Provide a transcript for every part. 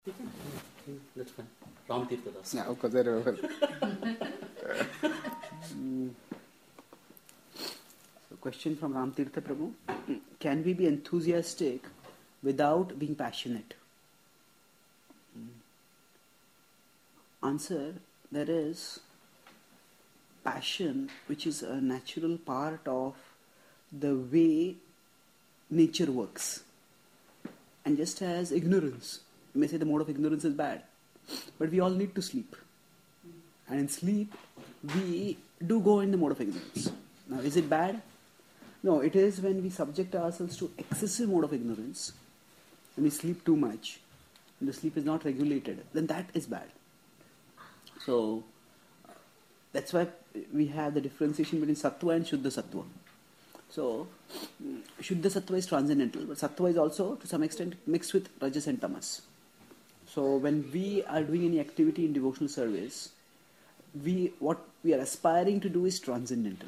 That's fine. Ram Tirtha Das. Yeah, of course, very well. Question from Ram Tirtha Prabhu. Can we be enthusiastic without being passionate? Answer, there is passion, which is a natural part of the way nature works. And just as ignorance, you may say the mode of ignorance is bad, but we all need to sleep. And in sleep, we do go in the mode of ignorance. Now, is it bad? No, it is when we subject ourselves to excessive mode of ignorance, and we sleep too much, and the sleep is not regulated, then that is bad. So, that's why we have the differentiation between Sattva and Shuddha Sattva. So, Shuddha Sattva is transcendental, but Sattva is also, to some extent, mixed with Rajas and Tamas. So, when we are doing any activity in devotional service, what we are aspiring to do is transcendental.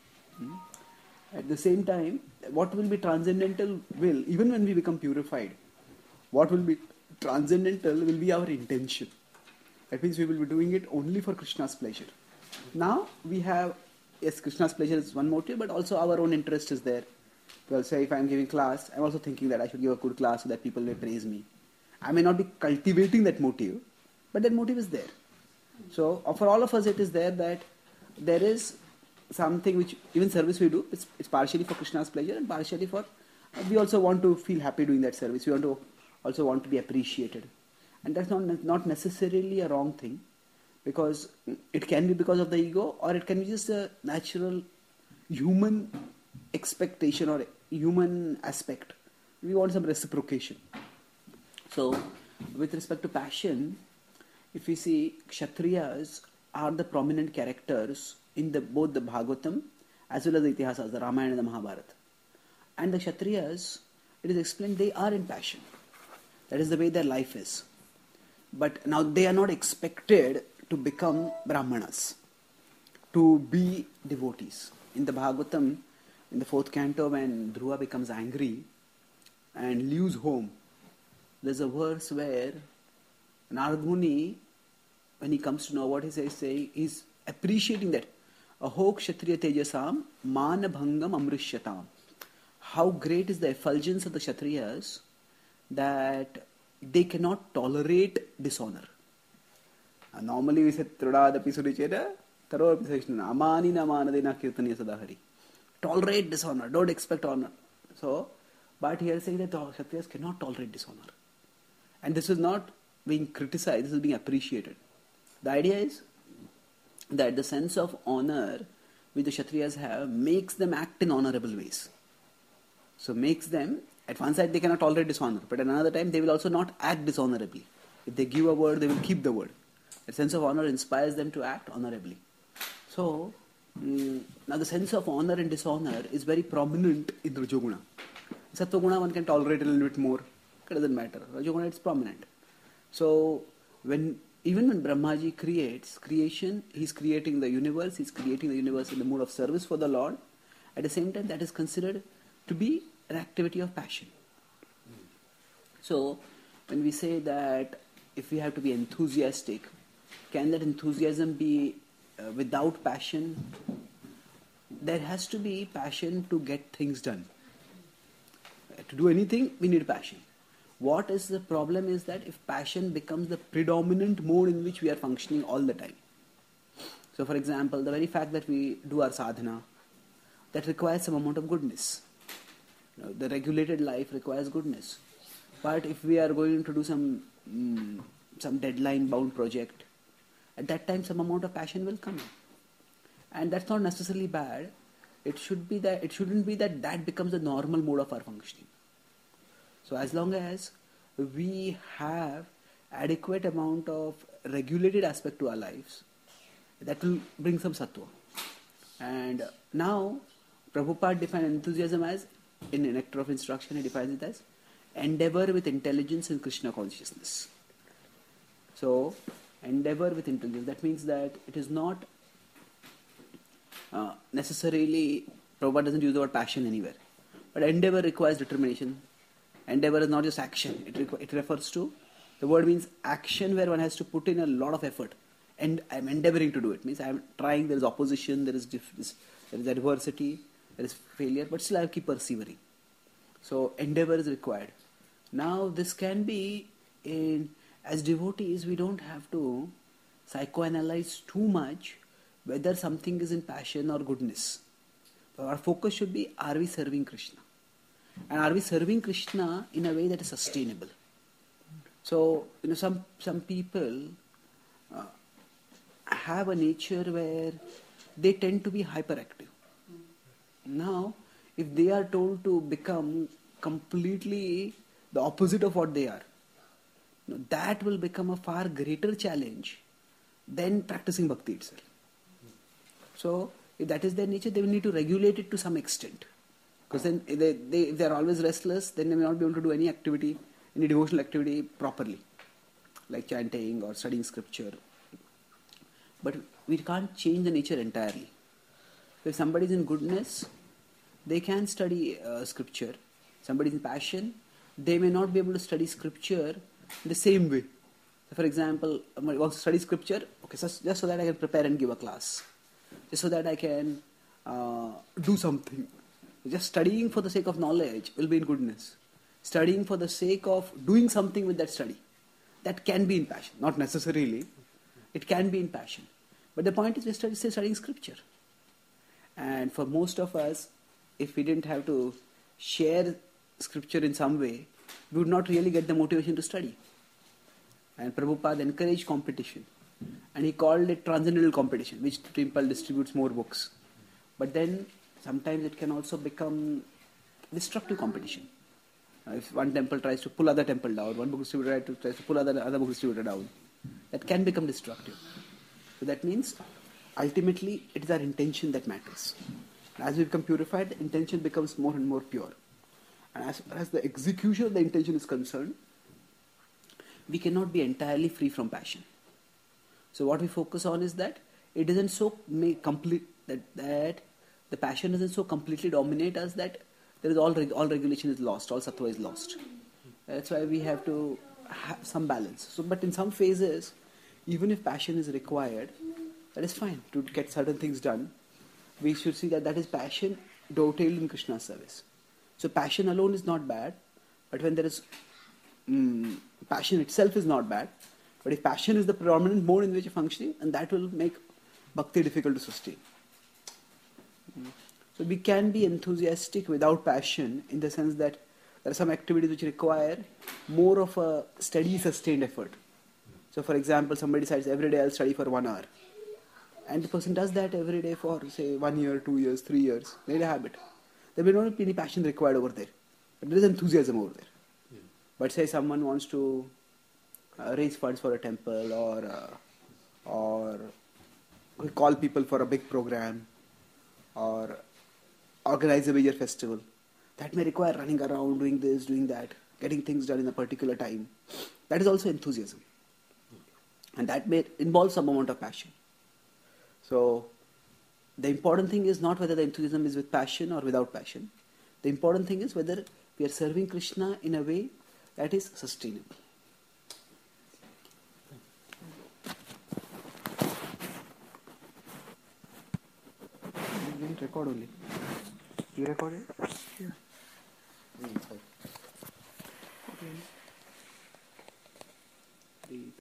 At the same time, what will be transcendental will, even when we become purified, what will be transcendental will be our intention. That means we will be doing it only for Krishna's pleasure. Now, we have, yes, Krishna's pleasure is one motive, but also our own interest is there. Well, say if I am giving class, I am also thinking that I should give a good class so that people may praise me. I may not be cultivating that motive, but that motive is there. So, for all of us, it is there that there is something which, even service we do, it's partially for Krishna's pleasure and partially for, we also want to feel happy doing that service. We also want to be appreciated. And that's not necessarily a wrong thing, because it can be because of the ego, or it can be just a natural human expectation or human aspect. We want some reciprocation. So, with respect to passion, if we see, Kshatriyas are the prominent characters in both the Bhagavatam as well as the Itihasas, the Ramayana and the Mahabharata. And the Kshatriyas, it is explained, they are in passion. That is the way their life is. But now they are not expected to become Brahmanas, to be devotees. In the Bhagavatam, in the 4th canto, when Dhruva becomes angry and leaves home, there's a verse where Narad Muni, when he comes to know what he says, he's appreciating that. Aho kshatriya tejasam manabhangam amrishyatam. How great is the effulgence of the Kshatriyas that they cannot tolerate dishonor. Normally we say Trudadapi Suricheda, Tarodapi Srishnana, Amani Namanadena Kirtaniya Sadahari. Tolerate dishonor, don't expect honor. So, but here saying that the Kshatriyas cannot tolerate dishonor. And this is not being criticized, this is being appreciated. The idea is that the sense of honor which the Kshatriyas have makes them act in honorable ways. So makes them, at one side they cannot tolerate dishonor, but at another time they will also not act dishonorably. If they give a word, they will keep the word. The sense of honor inspires them to act honorably. So, now the sense of honor and dishonor is very prominent in Rajoguna. Sattva-guna one can tolerate a little bit more. It doesn't matter. Rajoguna, it's prominent. So, even when Brahmaji creates creation, he's creating the universe, he's creating the universe in the mode of service for the Lord. At the same time, that is considered to be an activity of passion. So, when we say that if we have to be enthusiastic, can that enthusiasm be without passion? There has to be passion to get things done. To do anything, we need passion. What is the problem is that if passion becomes the predominant mode in which we are functioning all the time. So for example, the very fact that we do our sadhana, that requires some amount of goodness. The regulated life requires goodness. But if we are going to do some deadline bound project, at that time some amount of passion will come in. And that's not necessarily bad. It shouldn't be that becomes the normal mode of our functioning. So as long as we have adequate amount of regulated aspect to our lives, that will bring some sattva. And now, Prabhupada defined enthusiasm as, in Nectar of Instruction, he defines it as endeavor with intelligence in Krishna consciousness. So, endeavor with intelligence. That means that it is not necessarily, Prabhupada doesn't use the word passion anywhere. But endeavor requires determination. Endeavor is not just action. It refers to The word means action where one has to put in a lot of effort. And I'm endeavoring to do it. Means I'm trying, there is opposition, there is adversity, there is failure, but still I keep persevering. So endeavor is required. Now this can be as devotees, we don't have to psychoanalyze too much whether something is in passion or goodness. But our focus should be, are we serving Krishna? And are we serving Krishna in a way that is sustainable? So, some people have a nature where they tend to be hyperactive. Now, if they are told to become completely the opposite of what they are, that will become a far greater challenge than practicing bhakti itself. So, if that is their nature, they will need to regulate it to some extent. Because then, if they are always restless, then they may not be able to do any activity, any devotional activity properly, like chanting or studying scripture. But we can't change the nature entirely. So if somebody is in goodness, they can study scripture. Somebody is in passion, they may not be able to study scripture the same way. So for example, I want to study scripture, okay, so just so that I can prepare and give a class, just so that I can do something. Just studying for the sake of knowledge will be in goodness. Studying for the sake of doing something with that study, that can be in passion. Not necessarily, it can be in passion. But the point is we're still studying scripture. And for most of us, if we didn't have to share scripture in some way, we would not really get the motivation to study. And Prabhupada encouraged competition. And he called it transcendental competition, which temple distributes more books. But then sometimes it can also become destructive competition. If one temple tries to pull other temple down, one book distributor tries to pull other book distributor down, that can become destructive. So that means ultimately it is our intention that matters. As we become purified, the intention becomes more and more pure. And as far as the execution of the intention is concerned, we cannot be entirely free from passion. So what we focus on is that it doesn't so make complete that the passion doesn't so completely dominate us that there is all regulation is lost, all sattva is lost. That's why we have to have some balance. So, but in some phases, even if passion is required, that is fine to get certain things done. We should see that is passion dovetailed in Krishna's service. So passion alone is not bad, but when there is passion itself is not bad. But if passion is the predominant mode in which you're functioning, and that will make bhakti difficult to sustain. So we can be enthusiastic without passion in the sense that there are some activities which require more of a steady, sustained effort. So for example, somebody decides every day I'll study for 1 hour. And the person does that every day for say 1 year, 2 years, 3 years. Made a habit. There may not be any passion required over there. But there is enthusiasm over there. Yeah. But say someone wants to raise funds for a temple or call people for a big program or organize a major festival. That may require running around, doing this, doing that, getting things done in a particular time. That is also enthusiasm. And that may involve some amount of passion. So, the important thing is not whether the enthusiasm is with passion or without passion. The important thing is whether we are serving Krishna in a way that is sustainable. You didn't record only. You recorded? Yeah. Okay.